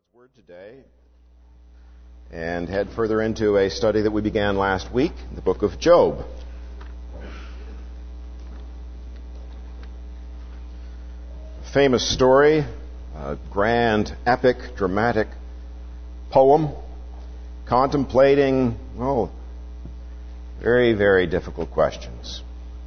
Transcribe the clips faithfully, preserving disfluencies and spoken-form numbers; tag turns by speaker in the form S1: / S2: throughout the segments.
S1: Word today and head further into a study that we began last week, the book of Job. A famous story, a grand, epic, dramatic poem contemplating, well, very, very difficult questions.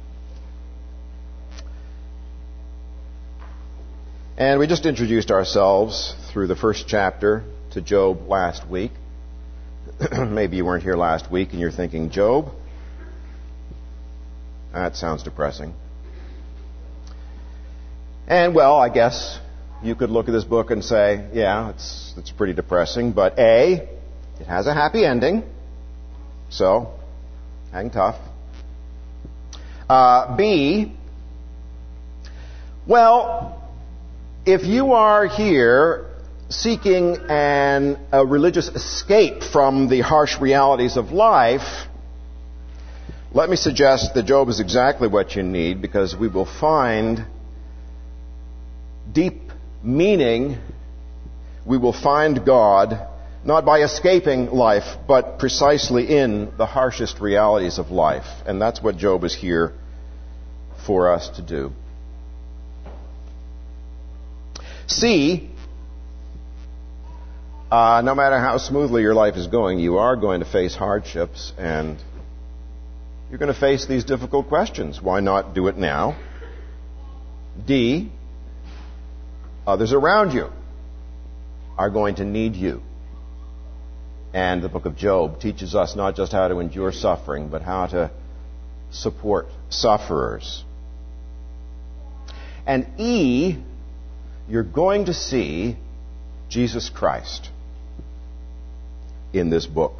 S1: And we just introduced ourselves through the first chapter to Job last week. Maybe you weren't here last week and you're thinking, Job? That sounds depressing. And well, I guess you could look at this book and say, yeah, it's, it's pretty depressing, but A, it has a happy ending, so hang tough. Uh, B, well, if you are here seeking an, a religious escape from the harsh realities of life, let me suggest that Job is exactly what you need, because we will find deep meaning. We will find God not by escaping life, but precisely in the harshest realities of life. And that's what Job is here for us to do. C, uh, no matter how smoothly your life is going, you are going to face hardships, and you're going to face these difficult questions. Why not do it now? D, others around you are going to need you. And the book of Job teaches us not just how to endure suffering, but how to support sufferers. And E, you're going to see Jesus Christ in this book,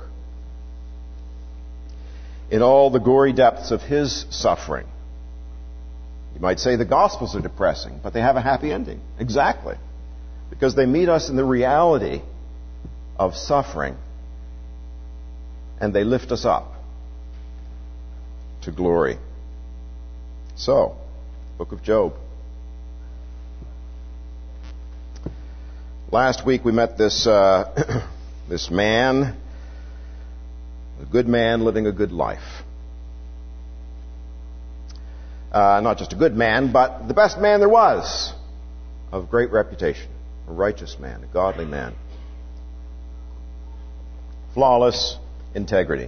S1: in all the gory depths of His suffering. You might say the Gospels are depressing, but they have a happy ending. Exactly. Because they meet us in the reality of suffering, and they lift us up to glory. So, book of Job. Last week we met this uh, this man, a good man living a good life. Uh, not just a good man, but the best man there was, of great reputation, a righteous man, a godly man, flawless integrity.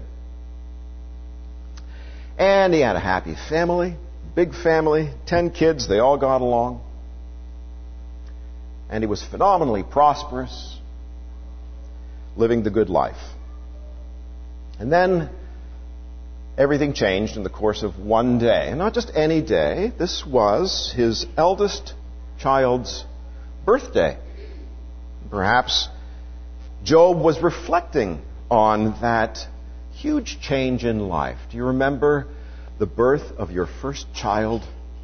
S1: And he had a happy family, big family, ten kids, they all got along. And he was phenomenally prosperous, living the good life. And then everything changed in the course of one day. And not just any day. This was his eldest child's birthday. Perhaps Job was reflecting on that huge change in life. Do you remember the birth of your first child?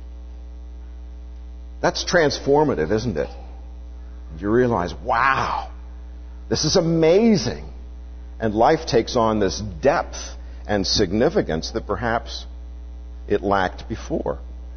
S1: That's transformative, isn't it? You realize, wow, this is amazing. And life takes on this depth and significance that perhaps it lacked before.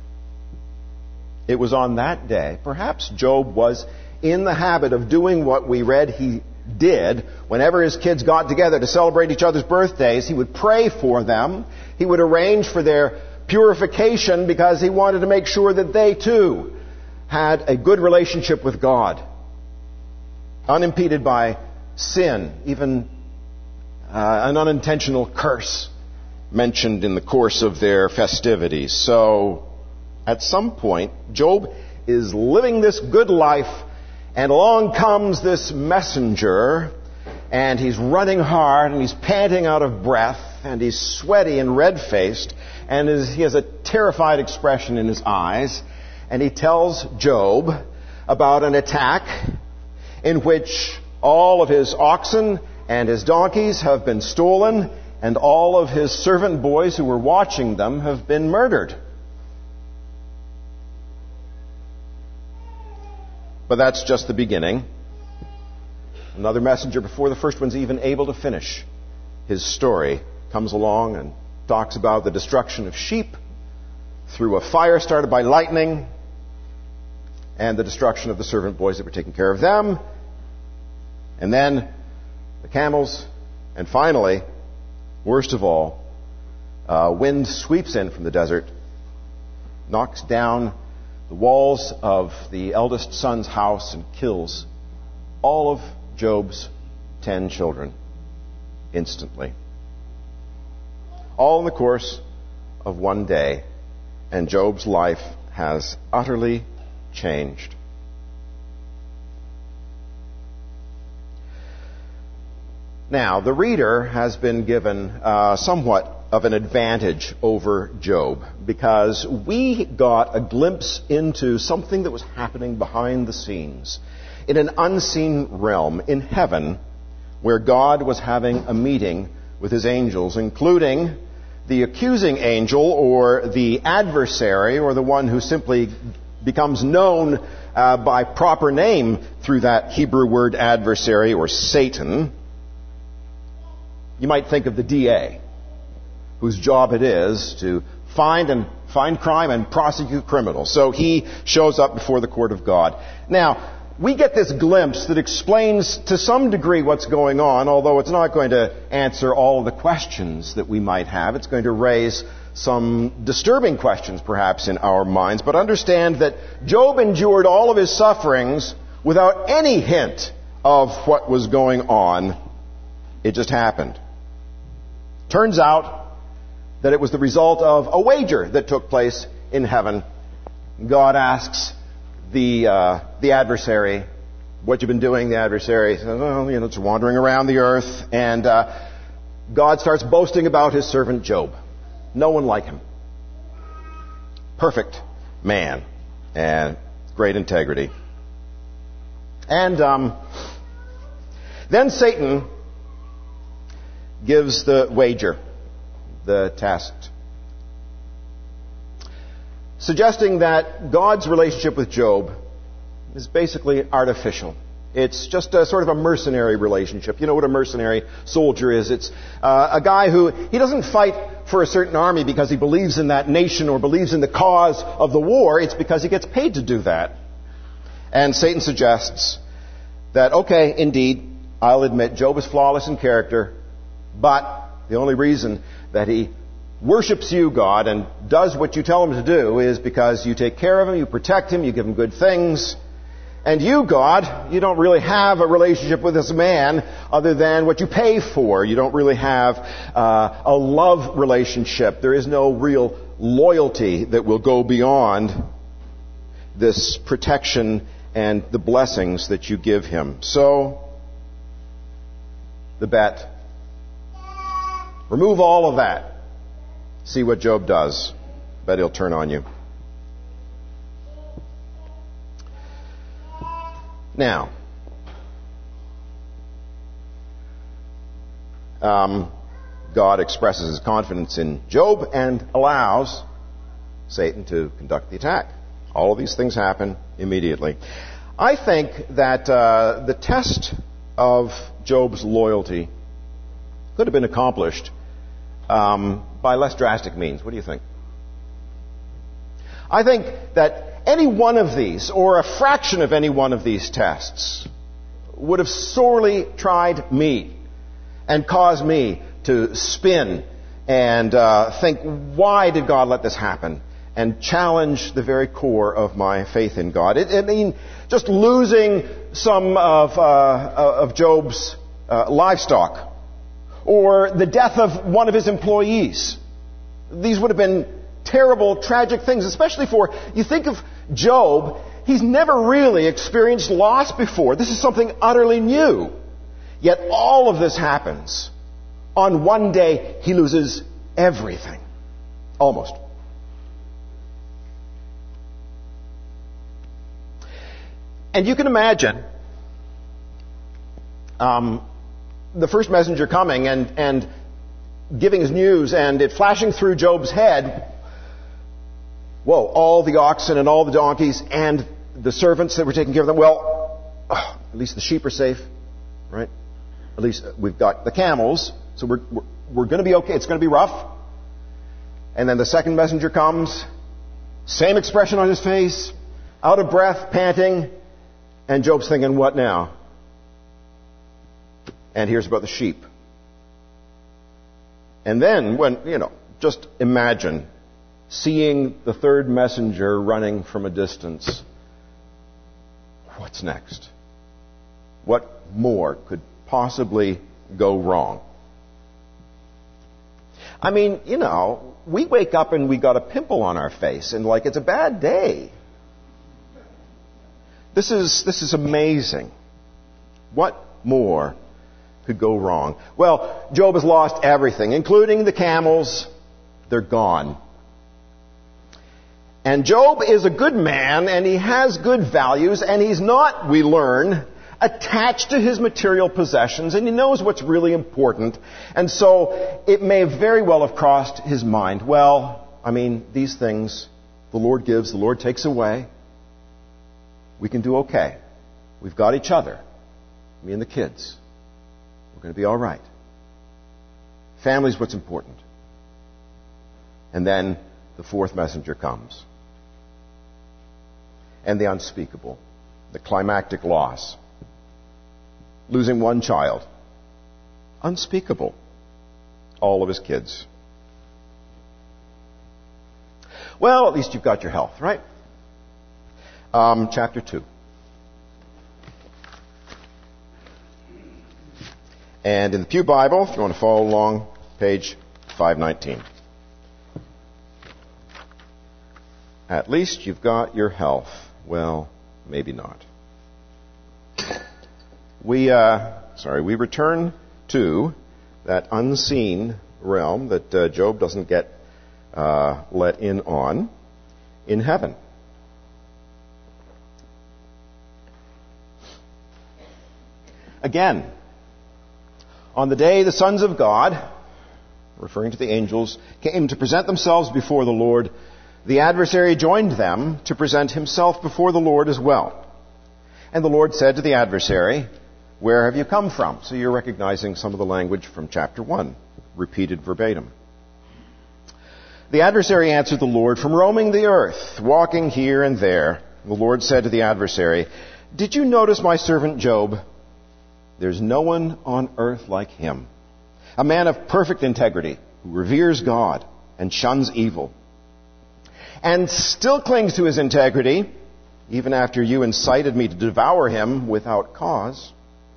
S1: It was on that day, perhaps Job was in the habit of doing what we read he did. Whenever his kids got together to celebrate each other's birthdays, he would pray for them. He would arrange for their purification because he wanted to make sure that they too had a good relationship with God, unimpeded by sin, even uh, an unintentional curse mentioned in the course of their festivities. So, at some point, Job is living this good life, and along comes this messenger, and he's running hard, and he's panting out of breath, and he's sweaty and red-faced, and he has a terrified expression in his eyes, and he tells Job about an attack in which all of his oxen and his donkeys have been stolen, and all of his servant boys who were watching them have been murdered. But that's just the beginning. Another messenger, before the first one's even able to finish his story, comes along and talks about the destruction of sheep through a fire started by lightning, and the destruction of the servant boys that were taking care of them. And then the camels, and finally, worst of all, uh, wind sweeps in from the desert, knocks down the walls of the eldest son's house and kills all of Job's ten children instantly. All in the course of one day, and Job's life has utterly changed. Now, the reader has been given uh, somewhat of an advantage over Job because we got a glimpse into something that was happening behind the scenes in an unseen realm in heaven where God was having a meeting with his angels, including the accusing angel or the adversary or the one who simply becomes known uh, by proper name through that Hebrew word adversary or Satan. You might think of the D A, whose job it is to find and find crime and prosecute criminals. So he shows up before the court of God. Now, we get this glimpse that explains to some degree what's going on, although it's not going to answer all of the questions that we might have. It's going to raise some disturbing questions, perhaps, in our minds. But understand that Job endured all of his sufferings without any hint of what was going on. It just happened. Turns out that it was the result of a wager that took place in heaven. God asks the uh, the adversary, "What you've been doing?" The adversary says, "Well, you know, it's wandering around the earth." And uh, God starts boasting about his servant Job. No one like him. Perfect man and great integrity. And um, then Satan gives the wager, the test, suggesting that God's relationship with Job is basically artificial. It's just a sort of a mercenary relationship. You know what a mercenary soldier is? It's uh, a guy who, he doesn't fight for a certain army because he believes in that nation or believes in the cause of the war. It's because he gets paid to do that. And Satan suggests that, okay, indeed, I'll admit Job is flawless in character, but the only reason that he worships you, God, and does what you tell him to do is because you take care of him, you protect him, you give him good things. And you, God, you don't really have a relationship with this man other than what you pay for. You don't really have uh, a love relationship. There is no real loyalty that will go beyond this protection and the blessings that you give him. So, the bet. Remove all of that. See what Job does. Bet he'll turn on you. Now, um, God expresses his confidence in Job and allows Satan to conduct the attack. All of these things happen immediately. I think that uh, the test of Job's loyalty could have been accomplished um, by less drastic means. What do you think? I think that any one of these, or a fraction of any one of these tests, would have sorely tried me and caused me to spin and uh, think, why did God let this happen? And challenge the very core of my faith in God. It, I mean, just losing some of, uh, of Job's uh, livestock, or the death of one of his employees. These would have been terrible, tragic things, especially for, you think of Job, he's never really experienced loss before. This is something utterly new. Yet all of this happens. On one day, he loses everything. Almost. And you can imagine um, the first messenger coming and, and giving his news and it flashing through Job's head. Whoa, all the oxen and all the donkeys and the servants that were taking care of them. Well, oh, at least the sheep are safe, right? At least we've got the camels, so we're, we're, we're going to be okay. It's going to be rough. And then the second messenger comes, same expression on his face, out of breath, panting, and Job's thinking, what now? And here's about the sheep. And then, when, you know, just imagine seeing the third messenger running from a distance. What's next? What more could possibly go wrong? I mean, you know, we wake up and we got a pimple on our face and like it's a bad day. This is, this is amazing. What more could go wrong? Well, Job has lost everything, including the camels. They're gone. And Job is a good man, and he has good values, and he's not, we learn, attached to his material possessions, and he knows what's really important. And so it may very well have crossed his mind, well, I mean, these things the Lord gives, the Lord takes away. We can do okay. We've got each other, me and the kids. We're going to be all right. Family's what's important. And then the fourth messenger comes. And the unspeakable, the climactic loss. Losing one child. Unspeakable. All of his kids. Well, at least you've got your health, right? Um, chapter two. And in the Pew Bible, if you want to follow along, page five nineteen. At least you've got your health. Well, maybe not. We, uh, sorry, we return to that unseen realm that uh, Job doesn't get uh, let in on in heaven. Again, on the day the sons of God, referring to the angels, came to present themselves before the Lord, the adversary joined them to present himself before the Lord as well. And the Lord said to the adversary, "Where have you come from?" So you're recognizing some of the language from chapter one, repeated verbatim. The adversary answered the Lord, "From roaming the earth, walking here and there." The Lord said to the adversary, "Did you notice my servant Job? There's no one on earth like him, a man of perfect integrity, who reveres God and shuns evil, and still clings to his integrity, even after you incited me to devour him without cause."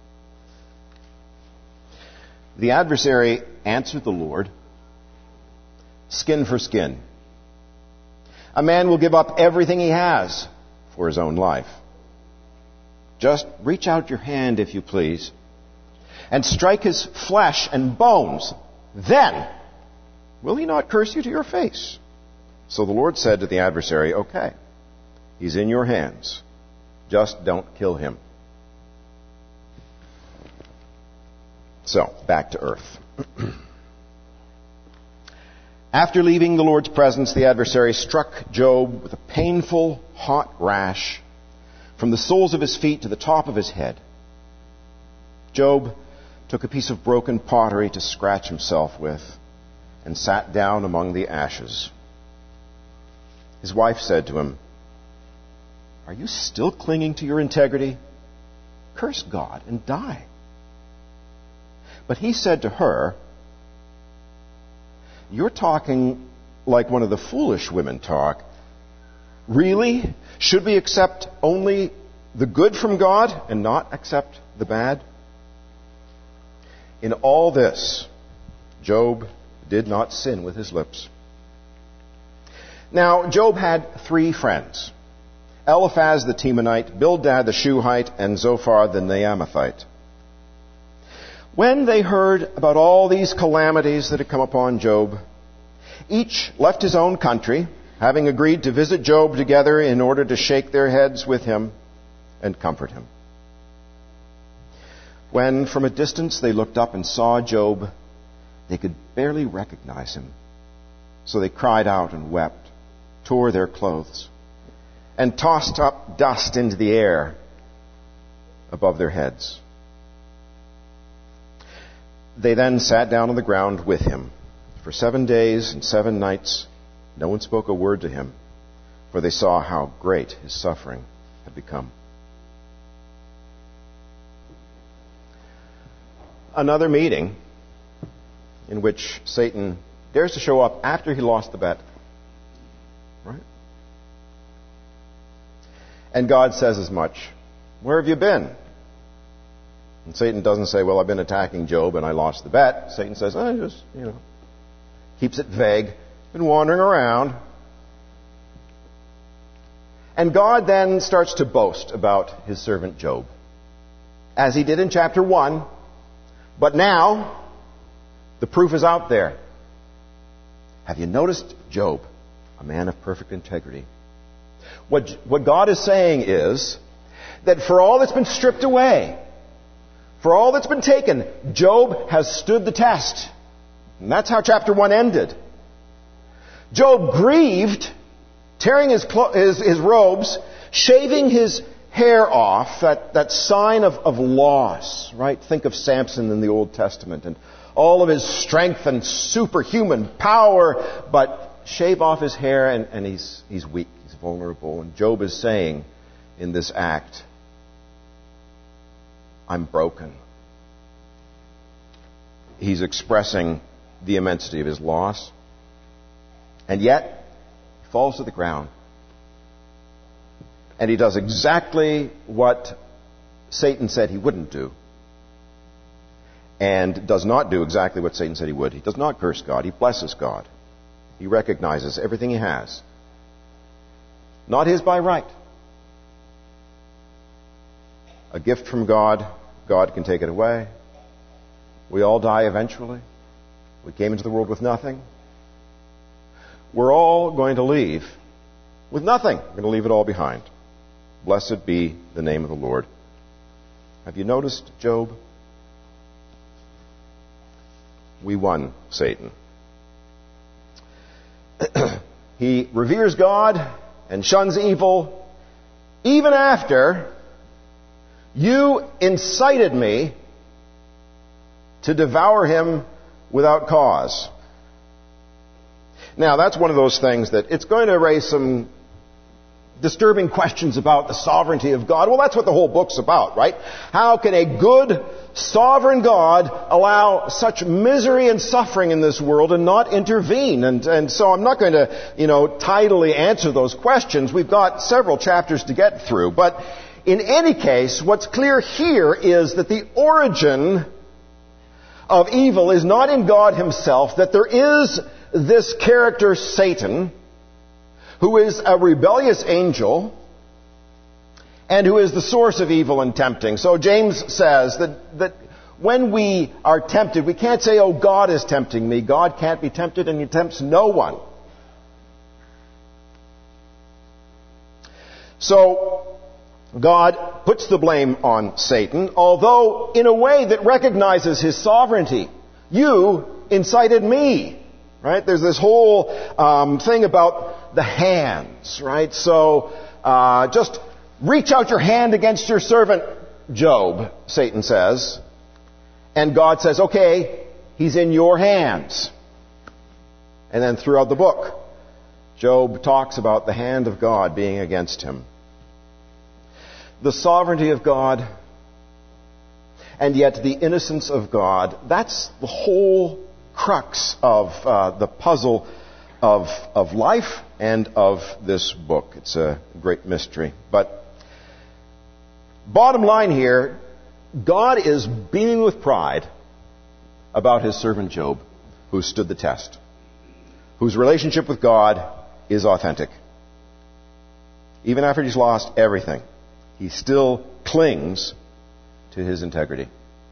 S1: The adversary answered the Lord, "Skin for skin. A man will give up everything he has for his own life. Just reach out your hand, if you please, and strike his flesh and bones. Then will he not curse you to your face?" So the Lord said to the adversary, "Okay, he's in your hands. Just don't kill him." So, back to earth. After leaving the Lord's presence, the adversary struck Job with a painful, hot rash from the soles of his feet to the top of his head. Job took a piece of broken pottery to scratch himself with and sat down among the ashes. His wife said to him, "Are you still clinging to your integrity? Curse God and die." But he said to her, "You're talking like one of the foolish women talk. Really? Should we accept only the good from God and not accept the bad?" In all this, Job did not sin with his lips. Now, Job had three friends: Eliphaz the Temanite, Bildad the Shuhite, and Zophar the Naamathite. When they heard about all these calamities that had come upon Job, each left his own country, having agreed to visit Job together in order to shake their heads with him and comfort him. When from a distance they looked up and saw Job, they could barely recognize him. So they cried out and wept, tore their clothes, and tossed up dust into the air above their heads. They then sat down on the ground with him. For seven days and seven nights, no one spoke a word to him, for they saw how great his suffering had become. another meeting in which Satan dares to show up after he lost the bet. Right? And God says as much. Where have you been? And Satan doesn't say, well, I've been attacking Job and I lost the bet. Satan says, I just, you know, keeps it vague. Been wandering around. And God then starts to boast about his servant Job, as he did in chapter one. But now, the proof is out there. Have you noticed Job, a man of perfect integrity? What, what God is saying is that for all that's been stripped away, for all that's been taken, Job has stood the test. And that's how chapter one ended. Job grieved, tearing his, clo- his, his robes, shaving his hair off, that, that sign of, of loss, right? Think of Samson in the Old Testament and all of his strength and superhuman power, but shave off his hair and, and he's, he's weak, he's vulnerable. And Job is saying in this act, I'm broken. He's expressing the immensity of his loss. And yet, he falls to the ground. And he does exactly what Satan said he wouldn't do. And does not do exactly what Satan said he would. He does not curse God. He blesses God. He recognizes everything he has. Not his by right. A gift from God. God can take it away. We all die eventually. We came into the world with nothing. We're all going to leave with nothing. We're going to leave it all behind. Blessed be the name of the Lord. Have you noticed Job? We won Satan. He reveres God and shuns evil even after you incited me to devour him without cause. Now, that's one of those things that it's going to raise some disturbing questions about the sovereignty of God. Well, that's what the whole book's about, right? How can a good, sovereign God allow such misery and suffering in this world and not intervene? And, and so I'm not going to, you know, tidily answer those questions. We've got several chapters to get through. But in any case, what's clear here is that the origin of evil is not in God himself, that there is this character, Satan, who is a rebellious angel and who is the source of evil and tempting. So James says that, that when we are tempted, we can't say, oh, God is tempting me. God can't be tempted and he tempts no one. So God puts the blame on Satan, although in a way that recognizes his sovereignty. You incited me. Right? There's this whole um, thing about the hands, right? So uh, just reach out your hand against your servant, Job, Satan says. And God says, okay, he's in your hands. And then throughout the book, Job talks about the hand of God being against him. The sovereignty of God, and yet the innocence of God, that's the whole crux of uh, the puzzle of, of life and of this book. It's a great mystery. But bottom line here, God is beaming with pride about his servant Job, who stood the test, whose relationship with God is authentic. Even after he's lost everything, he still clings to his integrity.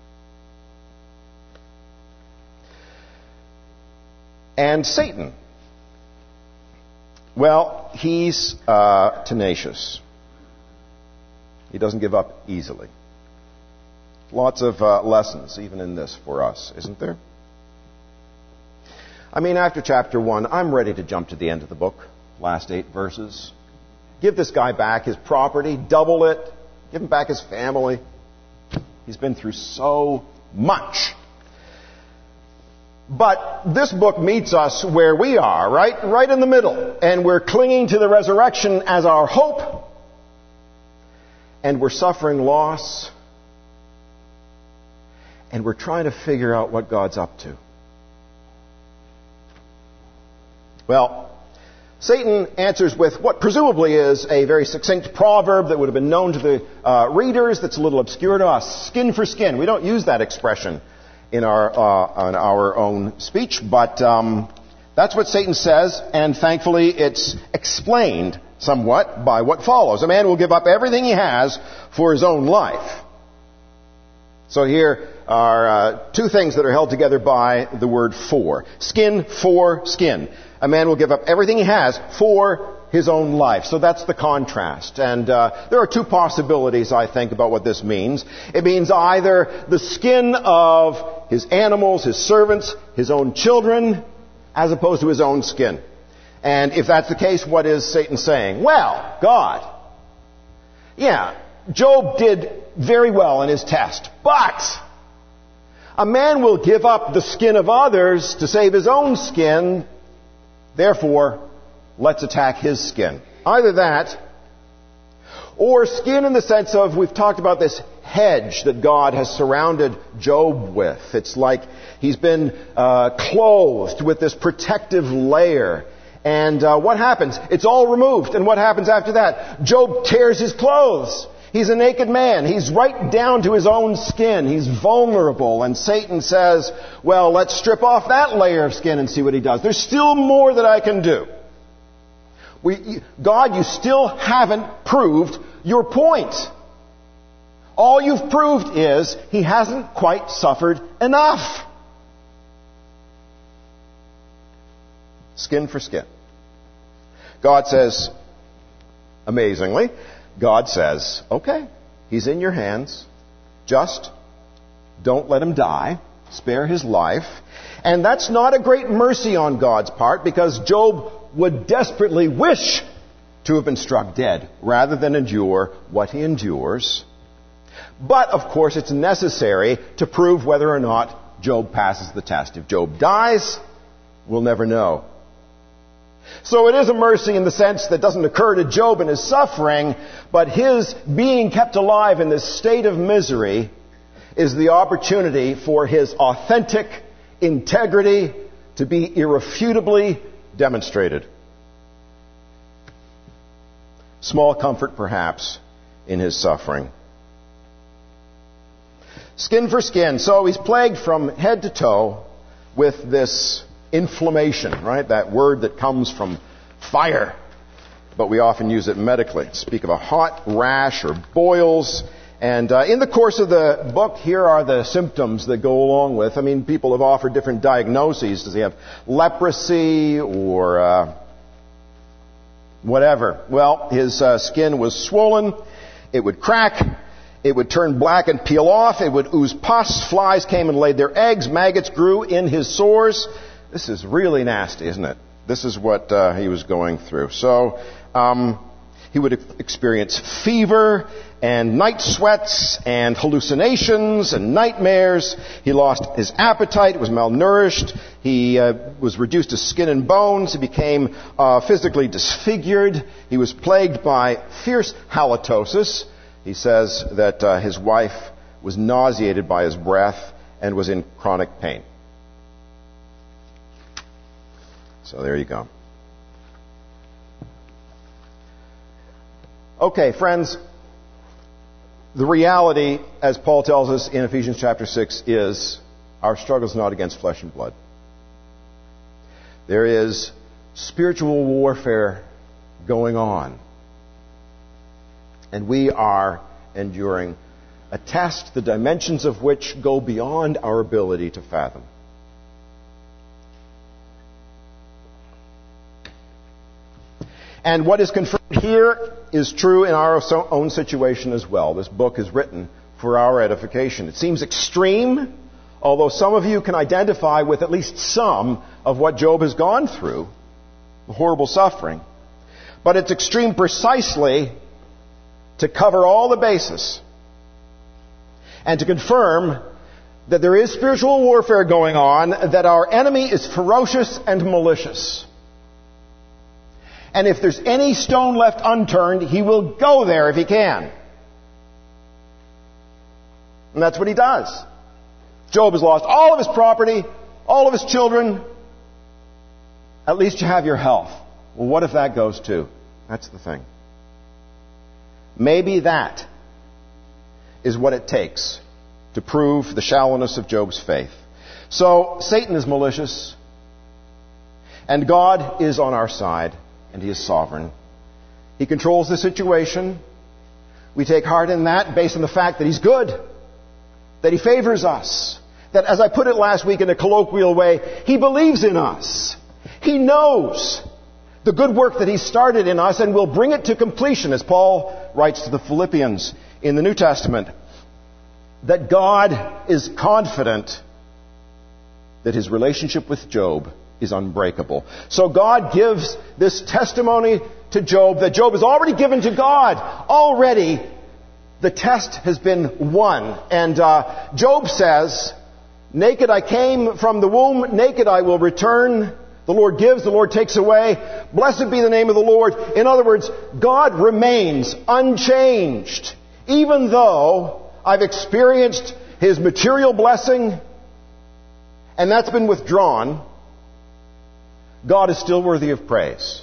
S1: And Satan, well, he's uh, tenacious. He doesn't give up easily. Lots of uh, lessons, even in this, for us, isn't there? I mean, after chapter one, I'm ready to jump to the end of the book, last eight verses. Give this guy back his property, double it, give him back his family. He's been through so much. But this book meets us where we are, right? Right in the middle. And we're clinging to the resurrection as our hope. And we're suffering loss. and we're trying to figure out what God's up to. Well, Satan answers with what presumably is a very succinct proverb that would have been known to the uh, readers that's a little obscure to us. Skin for skin. We don't use that expression in our, uh, in our own speech, but um, that's what Satan says, and thankfully it's explained somewhat by what follows. A man will give up everything he has for his own life. So here are uh, two things that are held together by the word for. Skin for skin. A man will give up everything he has for his own life. So that's the contrast. And uh, there are two possibilities, I think, about what this means. It means either the skin of his animals, his servants, his own children, as opposed to his own skin. And if that's the case, what is Satan saying? Well, God, yeah, Job did very well in his test, but a man will give up the skin of others to save his own skin. Therefore, let's attack his skin. Either that, or skin in the sense of, we've talked about this hedge that God has surrounded Job with. It's like he's been uh, clothed with this protective layer. And uh, what happens? It's all removed. And what happens after that? Job tears his clothes. He's a naked man. He's right down to his own skin. He's vulnerable. And Satan says, well, let's strip off that layer of skin and see what he does. There's still more that I can do. We, God, you still haven't proved your point. All you've proved is he hasn't quite suffered enough. Skin for skin. God says, amazingly, God says, okay, he's in your hands. Just don't let him die. Spare his life. And that's not a great mercy on God's part, because Job would desperately wish to have been struck dead rather than endure what he endures. But, of course, it's necessary to prove whether or not Job passes the test. If Job dies, we'll never know. So it is a mercy in the sense that doesn't occur to Job in his suffering, but his being kept alive in this state of misery is the opportunity for his authentic integrity to be irrefutably demonstrated. Small comfort, perhaps, in his suffering. Skin for skin. So he's plagued from head to toe with this inflammation, right? That word that comes from fire, but we often use it medically. Speak of a hot rash or boils. And uh, in the course of the book, here are the symptoms that go along with. I mean, people have offered different diagnoses. Does he have leprosy or uh, whatever? Well, his uh, skin was swollen. It would crack. It would turn black and peel off. It would ooze pus. Flies came and laid their eggs. Maggots grew in his sores. This is really nasty, isn't it? This is what uh, he was going through. So um, he would experience fever and night sweats and hallucinations and nightmares. He lost his appetite, was malnourished. He uh, was reduced to skin and bones. He became uh, physically disfigured. He was plagued by fierce halitosis. He says that uh, his wife was nauseated by his breath and was in chronic pain. So there you go. Okay, friends, the reality, as Paul tells us in Ephesians chapter six, is our struggle is not against flesh and blood. There is spiritual warfare going on. And we are enduring a test, the dimensions of which go beyond our ability to fathom. And what is confirmed here is true in our own situation as well. This book is written for our edification. It seems extreme, although some of you can identify with at least some of what Job has gone through, the horrible suffering. But it's extreme precisely to cover all the bases and to confirm that there is spiritual warfare going on, that our enemy is ferocious and malicious. And if there's any stone left unturned, he will go there if he can. And that's what he does. Job has lost all of his property, all of his children. At least you have your health. Well, what if that goes too? That's the thing. Maybe that is what it takes to prove the shallowness of Job's faith. So, Satan is malicious, and God is on our side, and He is sovereign. He controls the situation. We take heart in that based on the fact that He's good, that He favors us, that, as I put it last week in a colloquial way, He believes in us. He knows the good work that He started in us and will bring it to completion, as Paul writes to the Philippians in the New Testament, that God is confident that His relationship with Job is unbreakable. So God gives this testimony to Job that Job has already given to God. Already the test has been won. And uh, Job says, naked I came from the womb, naked I will return. The Lord gives, the Lord takes away. Blessed be the name of the Lord. In other words, God remains unchanged. Even though I've experienced His material blessing, and that's been withdrawn, God is still worthy of praise.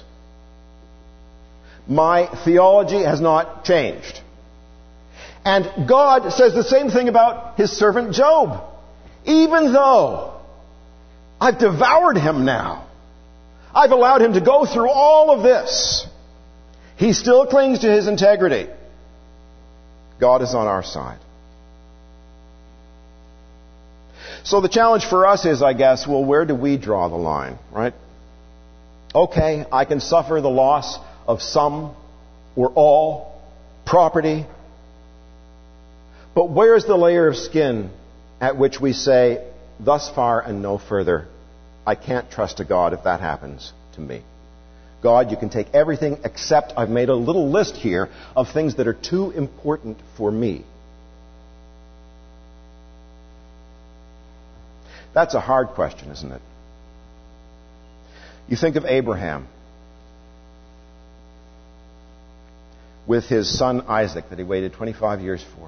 S1: My theology has not changed. And God says the same thing about His servant Job. Even though I've devoured him now, I've allowed him to go through all of this, he still clings to his integrity. God is on our side. So the challenge for us is, I guess, well, where do we draw the line, right? Okay, I can suffer the loss of some or all property, but where's the layer of skin at which we say, thus far and no further? I can't trust a God if that happens to me. God, you can take everything except I've made a little list here of things that are too important for me. That's a hard question, isn't it? You think of Abraham with his son Isaac that he waited twenty-five years for.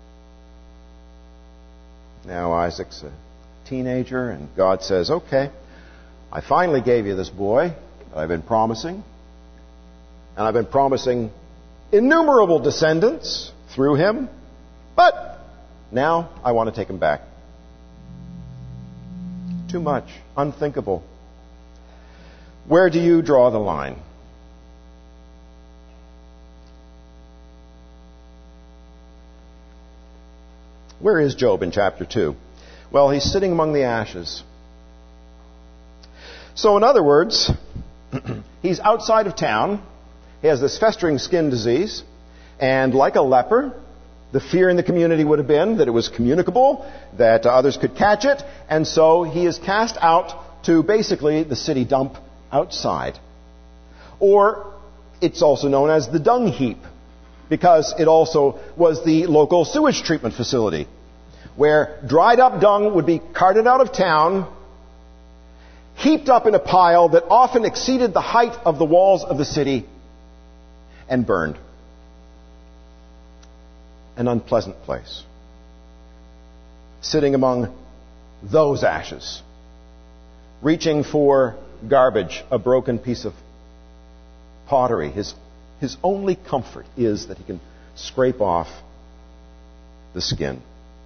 S1: Now Isaac's a teenager, and God says, okay, I finally gave you this boy that I've been promising, and I've been promising innumerable descendants through him, but now I want to take him back. Too much. Unthinkable. Where do you draw the line? Where is Job in chapter two? Well, he's sitting among the ashes. So in other words, he's outside of town. He has this festering skin disease. And like a leper, the fear in the community would have been that it was communicable, that others could catch it. And so he is cast out to basically the city dump outside. Or it's also known as the dung heap, because it also was the local sewage treatment facility, where dried up dung would be carted out of town, heaped up in a pile that often exceeded the height of the walls of the city, and burned. An unpleasant place. Sitting among those ashes, reaching for garbage, a broken piece of pottery. His, his only comfort is that he can scrape off the skin.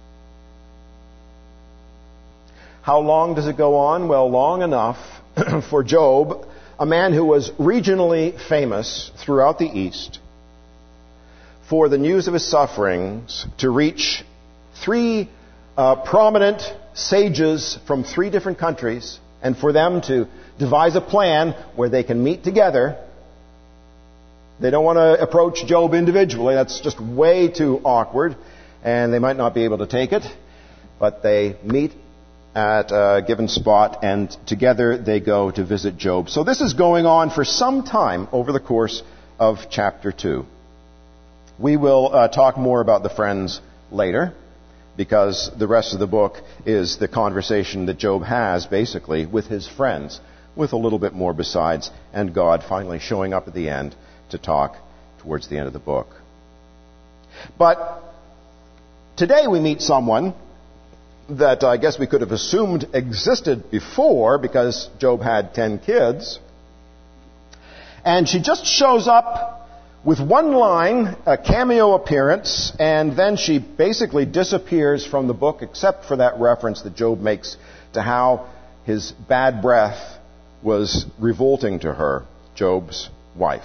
S1: How long does it go on? Well, long enough for Job, a man who was regionally famous throughout the East, for the news of his sufferings to reach three uh, prominent sages from three different countries, and for them to devise a plan where they can meet together. They don't want to approach Job individually. That's just way too awkward, and they might not be able to take it. But they meet at a given spot, and together they go to visit Job. So this is going on for some time over the course of chapter two. We will uh, talk more about the friends later, because the rest of the book is the conversation that Job has, basically, with his friends, with a little bit more besides, and God finally showing up at the end to talk towards the end of the book. But today we meet someone that I guess we could have assumed existed before because Job had ten kids. And she just shows up with one line, a cameo appearance, and then she basically disappears from the book except for that reference that Job makes to how his bad breath was revolting to her, Job's wife.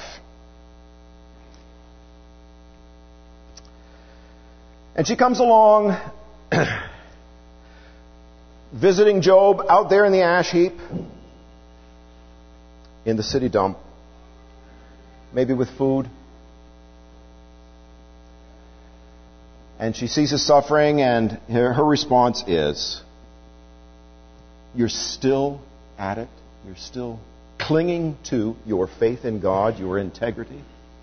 S1: And she comes along visiting Job out there in the ash heap in the city dump, maybe with food. And she sees his suffering, and her, her response is, "You're still at it? You're still clinging to your faith in God, your integrity?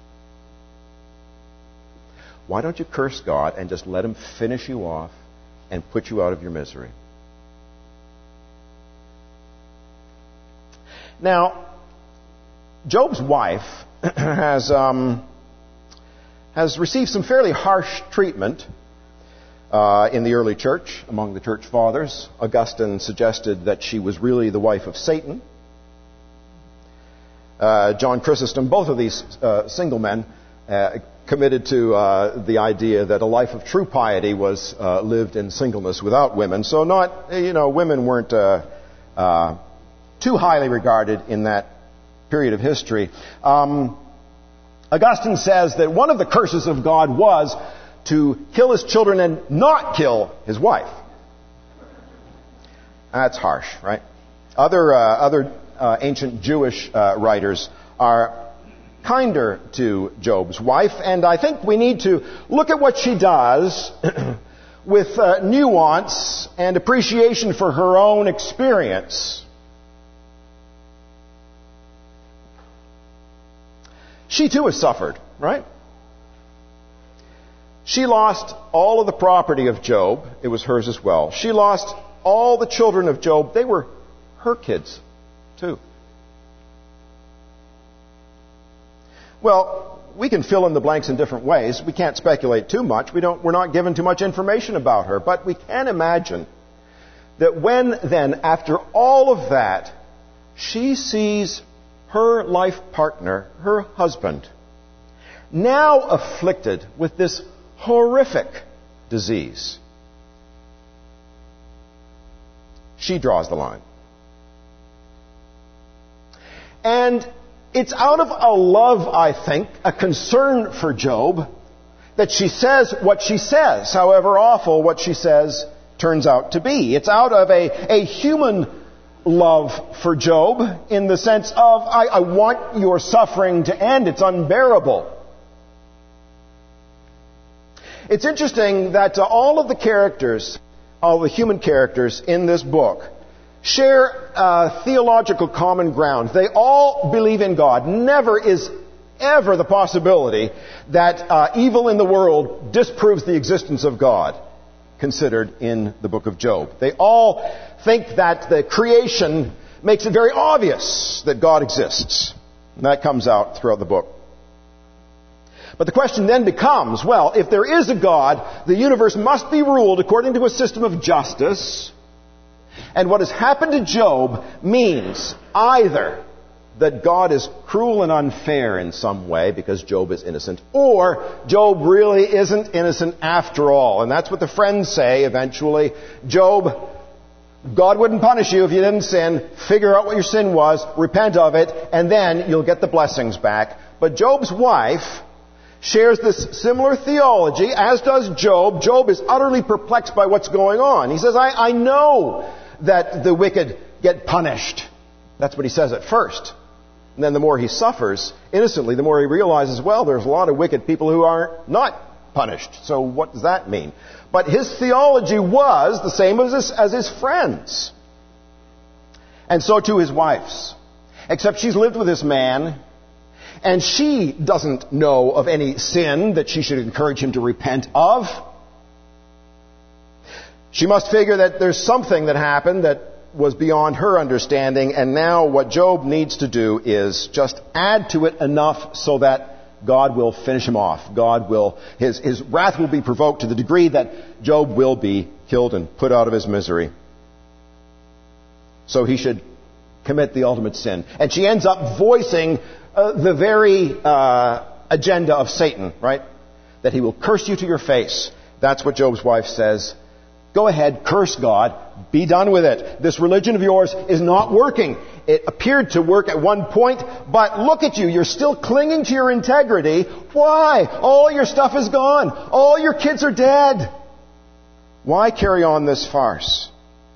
S1: Why don't you curse God and just let Him finish you off and put you out of your misery?" Now, Job's wife has um, has received some fairly harsh treatment uh, in the early church, among the church fathers. Augustine suggested that she was really the wife of Satan. Uh, John Chrysostom, both of these uh, single men, uh, committed to uh, the idea that a life of true piety was uh, lived in singleness without women. So not, you know, women weren't uh, uh, too highly regarded in that period of history. Um, Augustine says that one of the curses of God was to kill his children and not kill his wife. That's harsh, right? Other uh, other uh, ancient Jewish uh, writers are kinder to Job's wife, and I think we need to look at what she does with uh, nuance and appreciation for her own experience. She too has suffered, right? She lost all of the property of Job. It was hers as well. She lost all the children of Job. They were her kids too. Well, we can fill in the blanks in different ways. We can't speculate too much. We don't, we're not given too much information about her. But we can imagine that when then, after all of that, she sees her life partner, her husband, now afflicted with this horrific disease, she draws the line. And it's out of a love, I think, a concern for Job, that she says what she says, however awful what she says turns out to be. It's out of a, a human love for Job, in the sense of, I, I want your suffering to end. It's unbearable. It's interesting that uh, all of the characters, all the human characters in this book, share uh, theological common ground. They all believe in God. Never is ever the possibility that uh, evil in the world disproves the existence of God, considered in the book of Job. They all think that the creation makes it very obvious that God exists. And that comes out throughout the book. But the question then becomes, well, if there is a God, the universe must be ruled according to a system of justice. And what has happened to Job means either that God is cruel and unfair in some way because Job is innocent, or Job really isn't innocent after all. And that's what the friends say eventually. Job, God wouldn't punish you if you didn't sin. Figure out what your sin was, repent of it, and then you'll get the blessings back. But Job's wife shares this similar theology, as does Job. Job is utterly perplexed by what's going on. He says, I, I know that the wicked get punished. That's what he says at first. And then the more he suffers innocently, the more he realizes, well, there's a lot of wicked people who are not punished. So what does that mean? But his theology was the same as his, as his friends. And so too his wife's. Except she's lived with this man, and she doesn't know of any sin that she should encourage him to repent of. She must figure that there's something that happened that was beyond her understanding, and now what Job needs to do is just add to it enough so that God will finish him off. God will, his, his wrath will be provoked to the degree that Job will be killed and put out of his misery. So he should commit the ultimate sin. And she ends up voicing uh, the very uh, agenda of Satan, right? That he will curse you to your face. That's what Job's wife says. Go ahead, curse God. Be done with it. This religion of yours is not working. It appeared to work at one point, but look at you. You're still clinging to your integrity. Why? All your stuff is gone. All your kids are dead. Why carry on this farce?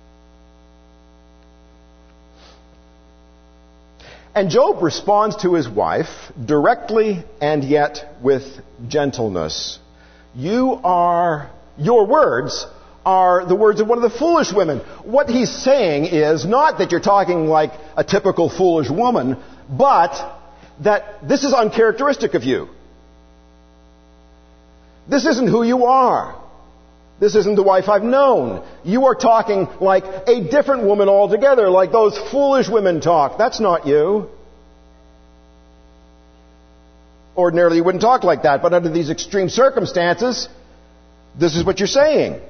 S1: And Job responds to his wife directly and yet with gentleness. You are, your words are the words of one of the foolish women. What he's saying is not that you're talking like a typical foolish woman, but that this is uncharacteristic of you. This isn't who you are. This isn't the wife I've known. You are talking like a different woman altogether, like those foolish women talk. That's not you. Ordinarily you wouldn't talk like that, but under these extreme circumstances, this is what you're saying.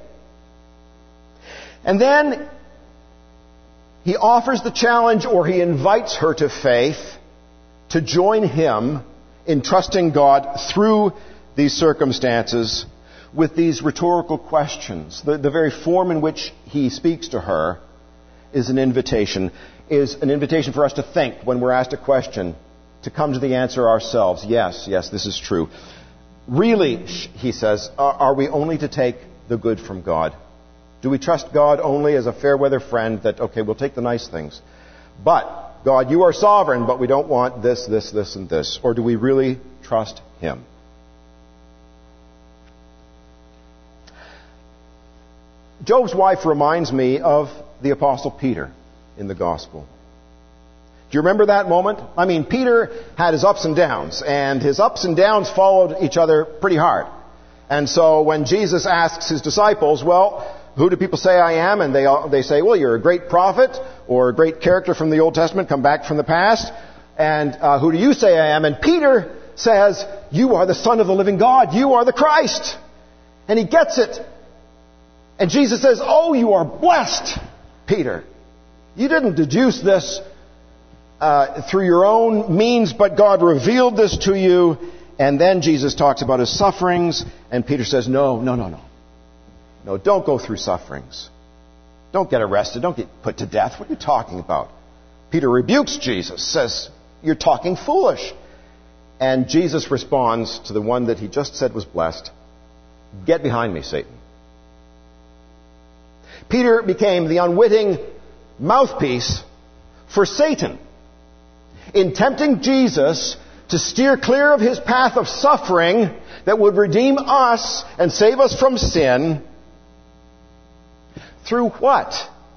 S1: And then he offers the challenge, or he invites her to faith, to join him in trusting God through these circumstances with these rhetorical questions. The, the very form in which he speaks to her is an invitation, is an invitation for us to think when we're asked a question, to come to the answer ourselves. Yes, yes, this is true. Really, he says, are, are we only to take the good from God? Do we trust God only as a fair weather friend that, okay, we'll take the nice things, but God, you are sovereign, but we don't want this, this, this, and this? Or do we really trust him? Job's wife reminds me of the Apostle Peter in the Gospel. Do you remember that moment? I mean, Peter had his ups and downs, and his ups and downs followed each other pretty hard. And so when Jesus asks his disciples, well, who do people say I am? And they all, they say, well, you're a great prophet or a great character from the Old Testament, come back from the past. And uh, who do you say I am? And Peter says, you are the Son of the living God. You are the Christ. And he gets it. And Jesus says, oh, you are blessed, Peter. You didn't deduce this uh, through your own means, but God revealed this to you. And then Jesus talks about his sufferings. And Peter says, no, no, no, no. No, don't go through sufferings. Don't get arrested. Don't get put to death. What are you talking about? Peter rebukes Jesus, says, you're talking foolish. And Jesus responds to the one that he just said was blessed, get behind me, Satan. Peter became the unwitting mouthpiece for Satan in tempting Jesus to steer clear of his path of suffering that would redeem us and save us from sin. Through what?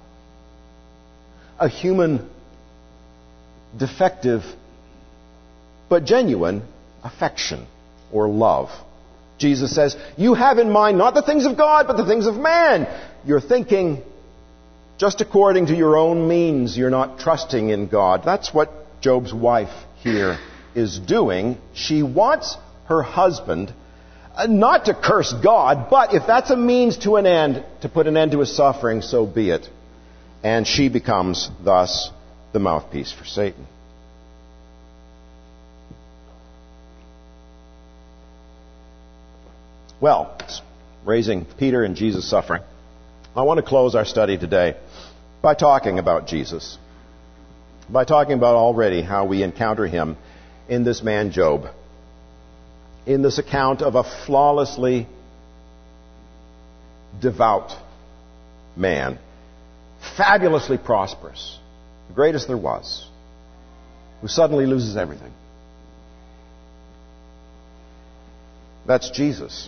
S1: A human, defective, but genuine affection or love. Jesus says, you have in mind not the things of God, but the things of man. You're thinking just according to your own means. You're not trusting in God. That's what Job's wife here is doing. She wants her husband not to curse God, but if that's a means to an end, to put an end to his suffering, so be it. And she becomes, thus, the mouthpiece for Satan. Well, raising Peter and Jesus' suffering, I want to close our study today by talking about Jesus. By talking about already how we encounter him in this man Job. In this account of a flawlessly devout man, fabulously prosperous, the greatest there was, who suddenly loses everything. That's Jesus.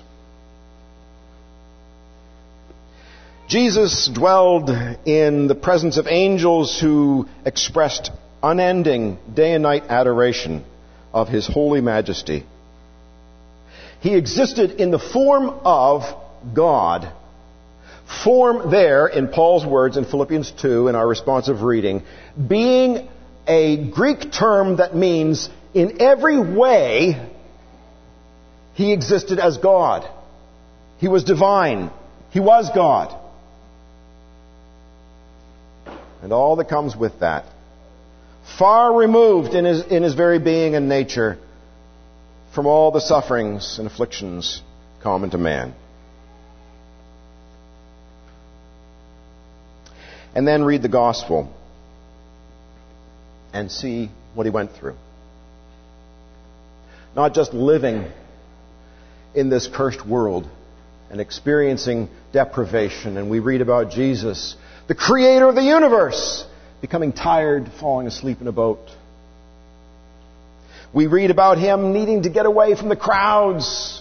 S1: Jesus dwelled in the presence of angels who expressed unending day and night adoration of his holy majesty. He existed in the form of God. Form there, in Paul's words in Philippians two, in our responsive reading, being a Greek term that means in every way he existed as God. He was divine. He was God. and all that comes with that. Far removed in his, in his very being and nature from all the sufferings and afflictions common to man. And then read the gospel and see what he went through. Not just living in this cursed world and experiencing deprivation. And we read about Jesus, the creator of the universe, becoming tired, falling asleep in a boat. We read about him needing to get away from the crowds.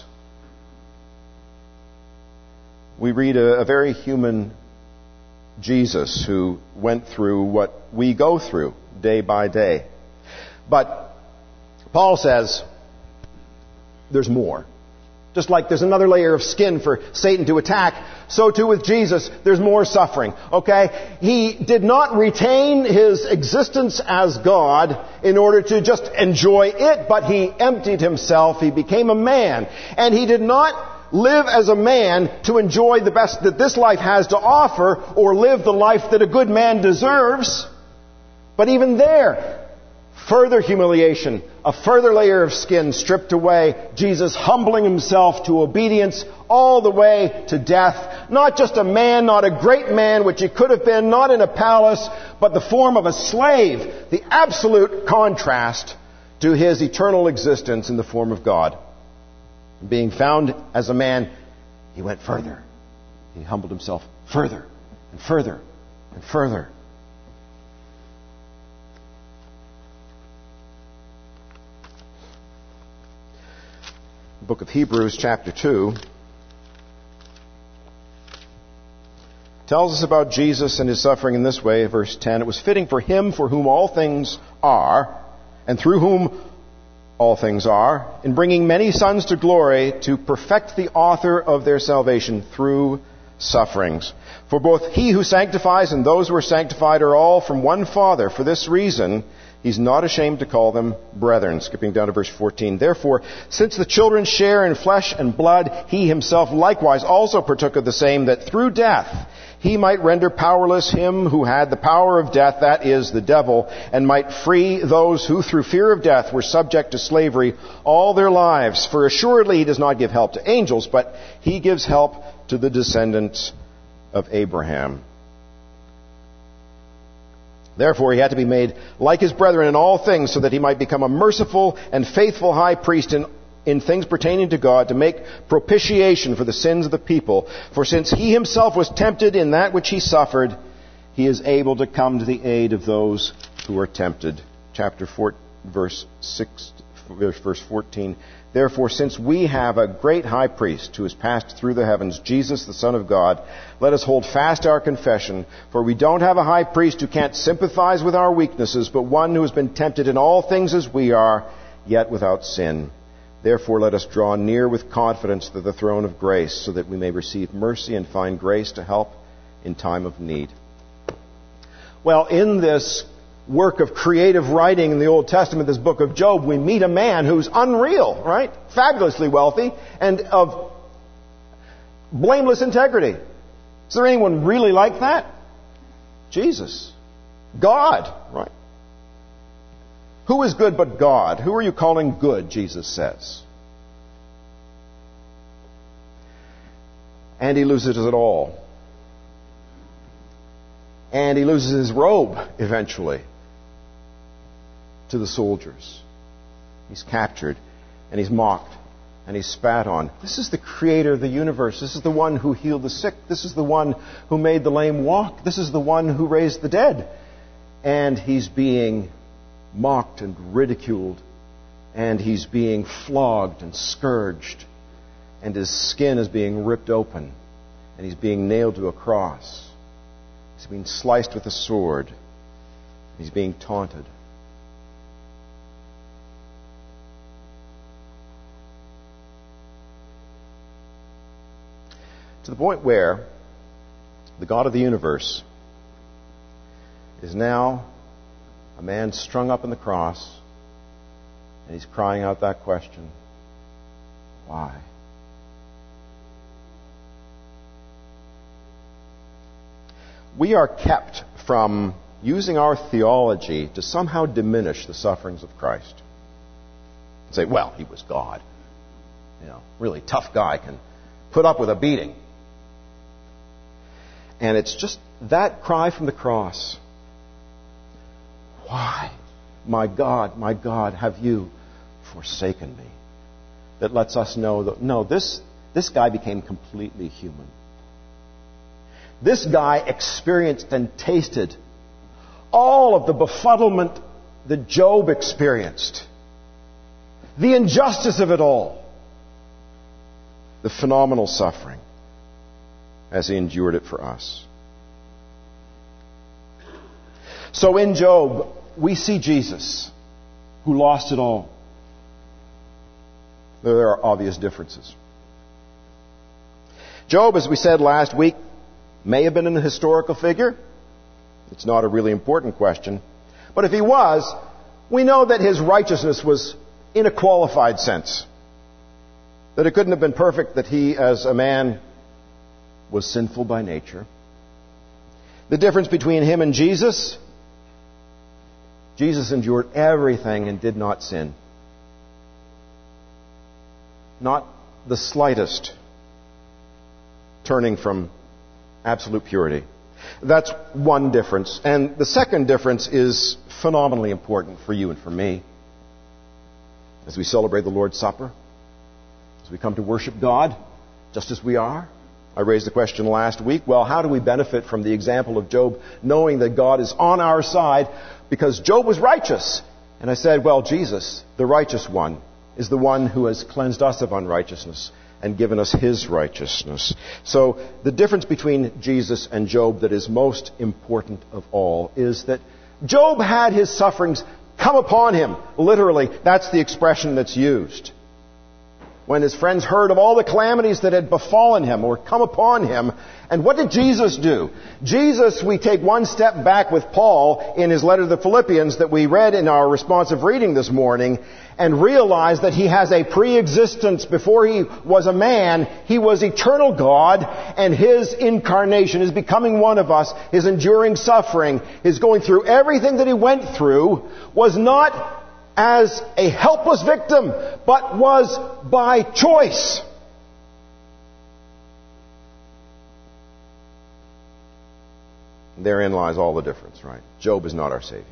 S1: We read a, a very human Jesus who went through what we go through day by day. But Paul says there's more. Just like there's another layer of skin for Satan to attack, so too with Jesus, there's more suffering. Okay? He did not retain his existence as God in order to just enjoy it, but he emptied himself. He became a man. And he did not live as a man to enjoy the best that this life has to offer or live the life that a good man deserves. But even there, further humiliation, a further layer of skin stripped away, Jesus humbling himself to obedience all the way to death. Not just a man, not a great man, which he could have been, not in a palace, but the form of a slave. The absolute contrast to his eternal existence in the form of God. Being found as a man, he went further. He humbled himself further and further and further. The book of Hebrews chapter two tells us about Jesus and his suffering in this way, verse ten. It was fitting for him for whom all things are, and through whom all things are, in bringing many sons to glory, to perfect the author of their salvation through sufferings. For both he who sanctifies and those who are sanctified are all from one Father. For this reason, he's not ashamed to call them brethren. Skipping down to verse fourteen. Therefore, since the children share in flesh and blood, he himself likewise also partook of the same, that through death he might render powerless him who had the power of death, that is, the devil, and might free those who through fear of death were subject to slavery all their lives. For assuredly he does not give help to angels, but he gives help to the descendants of Abraham. Therefore, he had to be made like his brethren in all things, so that he might become a merciful and faithful high priest in, in things pertaining to God, to make propitiation for the sins of the people. For since he himself was tempted in that which he suffered, he is able to come to the aid of those who are tempted. Chapter four, verse six, verse fourteen. Therefore, since we have a great high priest who has passed through the heavens, Jesus, the Son of God, let us hold fast our confession. For we don't have a high priest who can't sympathize with our weaknesses, but one who has been tempted in all things as we are, yet without sin. Therefore, let us draw near with confidence to the throne of grace, so that we may receive mercy and find grace to help in time of need. Well, in this work of creative writing in the Old Testament, this book of Job, we meet a man who's unreal, right? Fabulously wealthy and of blameless integrity. Is there anyone really like that? Jesus. God, right? Who is good but God? Who are you calling good, Jesus says. And he loses it all. And he loses his robe eventually to the soldiers. He's captured and he's mocked and he's spat on. This is the creator of the universe. This is the one who healed the sick. This is the one who made the lame walk. This is the one who raised the dead. And he's being mocked and ridiculed. And he's being flogged and scourged. And his skin is being ripped open. And he's being nailed to a cross. He's being sliced with a sword. He's being taunted. To the point where the God of the universe is now a man strung up on the cross, and he's crying out that question, why? We are kept from using our theology to somehow diminish the sufferings of Christ. And say, well, he was God. You know, really tough guy can put up with a beating. And it's just that cry from the cross. Why, my God, my God, have you forsaken me? That lets us know that, no, this, this guy became completely human. This guy experienced and tasted all of the befuddlement that Job experienced. The injustice of it all. The phenomenal suffering as he endured it for us. So in Job, we see Jesus, who lost it all. There are obvious differences. Job, as we said last week, may have been an historical figure. It's not a really important question. But if he was, we know that his righteousness was in a qualified sense. That it couldn't have been perfect, that he, as a man, was sinful by nature. The difference between him and Jesus, Jesus endured everything and did not sin. Not the slightest turning from absolute purity. That's one difference. And the second difference is phenomenally important for you and for me. As we celebrate the Lord's Supper, as we come to worship God, just as we are. I raised the question last week, well, how do we benefit from the example of Job, knowing that God is on our side? Because Job was righteous. And I said, well, Jesus, the righteous one, is the one who has cleansed us of unrighteousness and given us his righteousness. So the difference between Jesus and Job that is most important of all is that Job had his sufferings come upon him. Literally, that's the expression that's used. When his friends heard of all the calamities that had befallen him or come upon him. And what did Jesus do? Jesus, we take one step back with Paul in his letter to the Philippians that we read in our responsive reading this morning, and realize that he has a pre-existence. Before he was a man, he was eternal God, and his incarnation, his becoming one of us, his enduring suffering, his going through everything that he went through, was not as a helpless victim, but was by choice. Therein lies all the difference, right? Job is not our Savior.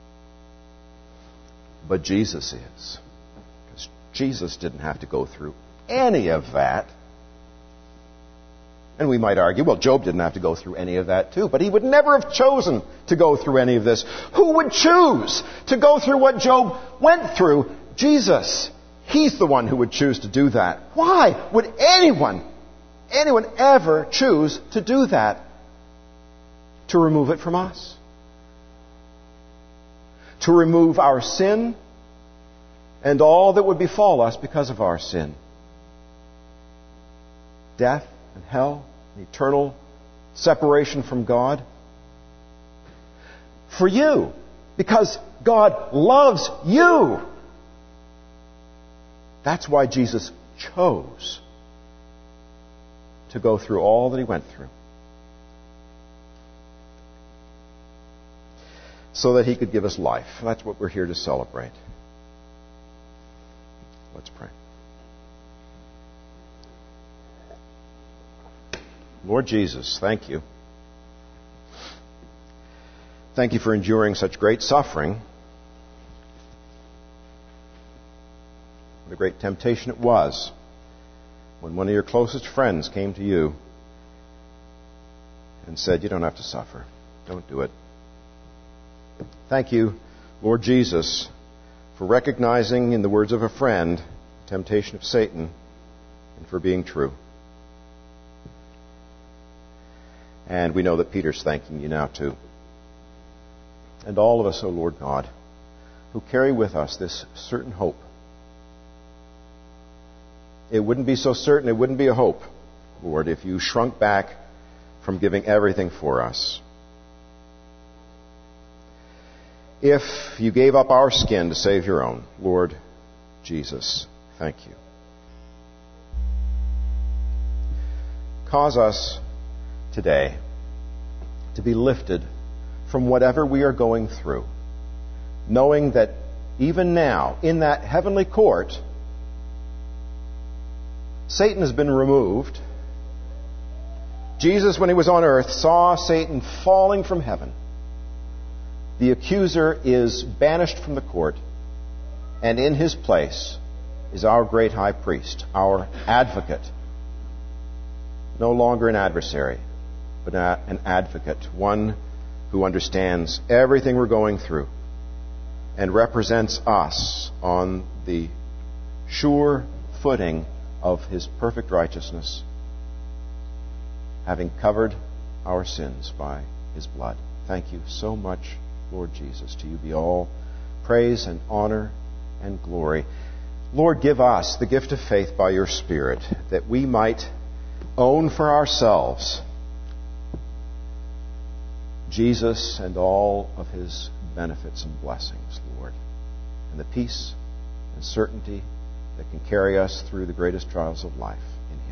S1: But Jesus is. Because Jesus didn't have to go through any of that. And we might argue, well, Job didn't have to go through any of that too. But he would never have chosen to go through any of this. Who would choose to go through what Job went through? Jesus. He's the one who would choose to do that. Why would anyone, anyone ever choose to do that? To remove it from us. To remove our sin and all that would befall us because of our sin. Death and hell, and eternal separation from God. For you. Because God loves you. That's why Jesus chose to go through all that he went through. So that he could give us life. That's what we're here to celebrate. Let's pray. Lord Jesus, thank you. Thank you for enduring such great suffering. What a great temptation it was when one of your closest friends came to you and said, you don't have to suffer. Don't do it. Thank you, Lord Jesus, for recognizing, in the words of a friend, the temptation of Satan, and for being true. And we know that Peter's thanking you now too. And all of us, O Lord God, who carry with us this certain hope. It wouldn't be so certain, it wouldn't be a hope, Lord, if you shrunk back from giving everything for us. If you gave up our skin to save your own, Lord Jesus, thank you. Cause us today to be lifted from whatever we are going through, knowing that even now, in that heavenly court, Satan has been removed. Jesus, when he was on earth, saw Satan falling from heaven. The accuser is banished from the court, and in his place is our great high priest, our advocate. No longer an adversary, but an advocate, one who understands everything we're going through and represents us on the sure footing of his perfect righteousness, having covered our sins by his blood. Thank you so much, Lord Jesus. To you be all praise and honor and glory. Lord, give us the gift of faith by your Spirit, that we might own for ourselves Jesus and all of his benefits and blessings, Lord, and the peace and certainty that can carry us through the greatest trials of life. In